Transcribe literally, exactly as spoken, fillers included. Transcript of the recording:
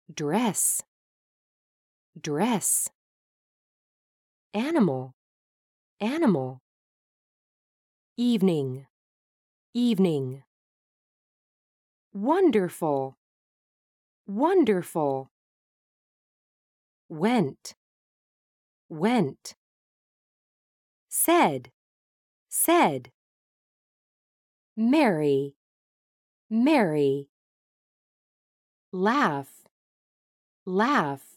dress, dress. Animal, animal. Evening, evening. Wonderful, wonderful. Went, went. Said, said. Merry, merry. Laugh, laugh.